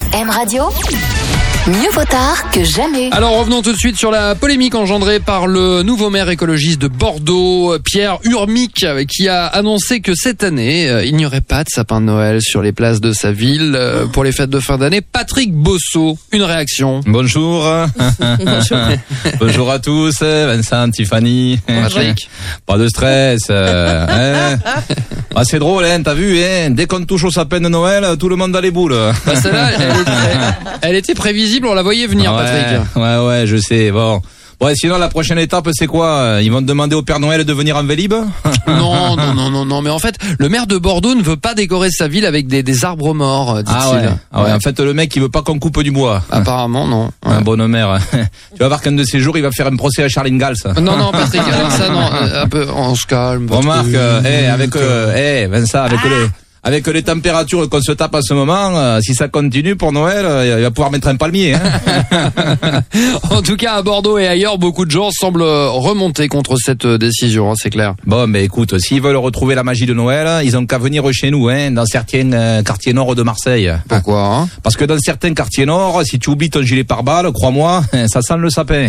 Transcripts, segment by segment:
M Radio, mieux vaut tard que jamais. Alors revenons tout de suite sur la polémique engendrée par le nouveau maire écologiste de Bordeaux, Pierre Urmic, qui a annoncé que cette année, il n'y aurait pas de sapin de Noël sur les places de sa ville pour les fêtes de fin d'année. Patrick Bosso, une réaction. Bonjour. Bonjour. Bonjour à tous, Vincent, Tiffany. Patrick. Pas de stress. Ah, c'est drôle, hein, t'as vu, hein, dès qu'on touche au sapin de Noël, tout le monde a les boules. Bah, celle-là, elle était prévisible, on la voyait venir, Patrick. Ouais, je sais, bon. Ouais, sinon la prochaine étape c'est quoi? Ils vont demander au Père Noël de venir en Vélib? Non, mais en fait, le maire de Bordeaux ne veut pas décorer sa ville avec des arbres morts, dit-il. Ah ouais, en fait le mec il veut pas qu'on coupe du bois. Apparemment non. Ouais. Un bon maire. Tu vas voir qu'un de ces jours il va faire un procès à Charles Ingalls. Non Patrick, alors ça non, un peu, on se calme. Remarque, Vincent, avec les températures qu'on se tape en ce moment, si ça continue pour Noël, il va pouvoir mettre un palmier. Hein. En tout cas, à Bordeaux et ailleurs, beaucoup de gens semblent remonter contre cette décision, hein, c'est clair. Bon, mais écoute, s'ils veulent retrouver la magie de Noël, ils ont qu'à venir chez nous, hein, dans certains quartiers nord de Marseille. Pourquoi hein? Parce que dans certains quartiers nord, si tu oublies ton gilet pare-balles, crois-moi, ça sent le sapin.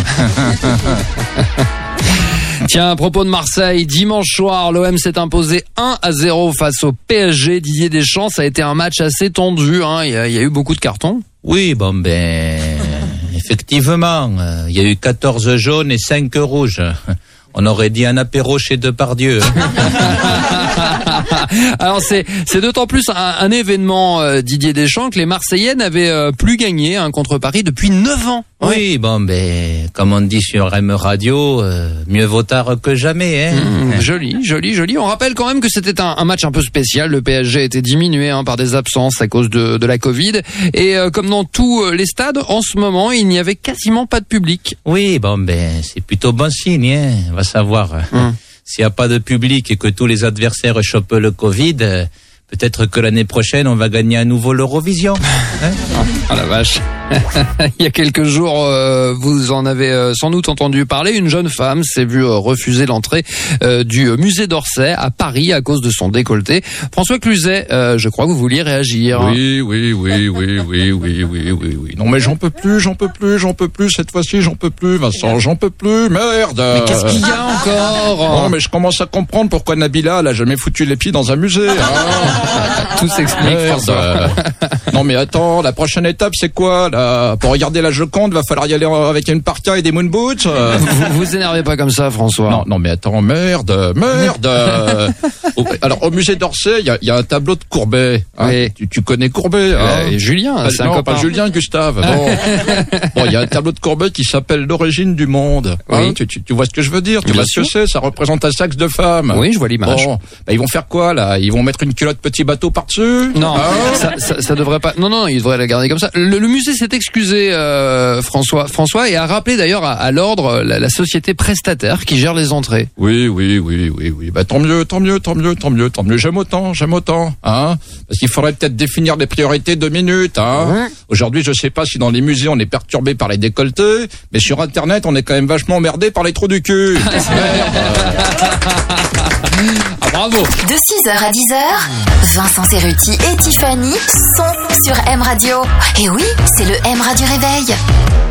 Tiens, à propos de Marseille, dimanche soir, l'OM s'est imposé 1-0 face au PSG. Didier Deschamps, ça a été un match assez tendu, hein. Il y a eu beaucoup de cartons. Oui, effectivement, il y a eu 14 jaunes et 5 rouges. On aurait dit un apéro chez Depardieu. Alors c'est d'autant plus un événement, Didier Deschamps, que les Marseillais n'avaient plus gagné contre Paris depuis 9 ans. Oui, comme on dit sur M Radio, mieux vaut tard que jamais. Hein. Joli. On rappelle quand même que c'était un match un peu spécial. Le PSG a été diminué par des absences à cause de la Covid. Et comme dans tous les stades, en ce moment, il n'y avait quasiment pas de public. Oui, c'est plutôt bon signe. Hein. On va savoir. S'il n'y a pas de public et que tous les adversaires chopent le Covid, peut-être que l'année prochaine, on va gagner à nouveau l'Eurovision. Hein? Oh la vache. Il y a quelques jours, vous en avez sans doute entendu parler, une jeune femme s'est vue refuser l'entrée du musée d'Orsay à Paris à cause de son décolleté. François Cluzet, je crois que vous vouliez réagir. Oui. Non mais j'en peux plus, cette fois-ci j'en peux plus, Vincent, j'en peux plus, merde. Mais qu'est-ce qu'il y a encore? Non mais je commence à comprendre pourquoi Nabila elle a jamais foutu les pieds dans un musée. Tout s'explique, François. Non mais attends, la prochaine étape c'est quoi là? Pour regarder la Joconde, va falloir y aller avec une parka et des moon boots. Vous énervez pas comme ça, François. Non mais attends, merde. Alors au musée d'Orsay, il y a un tableau de Courbet. Hein. Oui. Tu connais Courbet hein? Julien, c'est un copain. Pas Julien, Gustave. Bon, il y a un tableau de Courbet qui s'appelle L'origine du monde. Hein. Oui. Tu vois ce que je veux dire? Tu vois ce que c'est? Ça représente un sexe de femme. Oui, je vois l'image. Bon, ils vont faire quoi là? Ils vont mettre une culotte petit bateau par-dessus? Non, ça devrait pas. Non, ils devraient la garder comme ça. Le musée s'est excusé, François, et a rappelé d'ailleurs à l'ordre la société prestataire qui gère les entrées. Oui. Bah tant mieux. J'aime autant, hein. Parce qu'il faudrait peut-être définir les priorités 2 minutes, hein. Aujourd'hui, je sais pas si dans les musées on est perturbé par les décolletés, mais sur Internet, on est quand même vachement emmerdé par les trous du cul. Bravo. De 6h à 10h, Vincent Cerruti et Tiffany sont sur M Radio. Et oui, c'est le M Radio Réveil.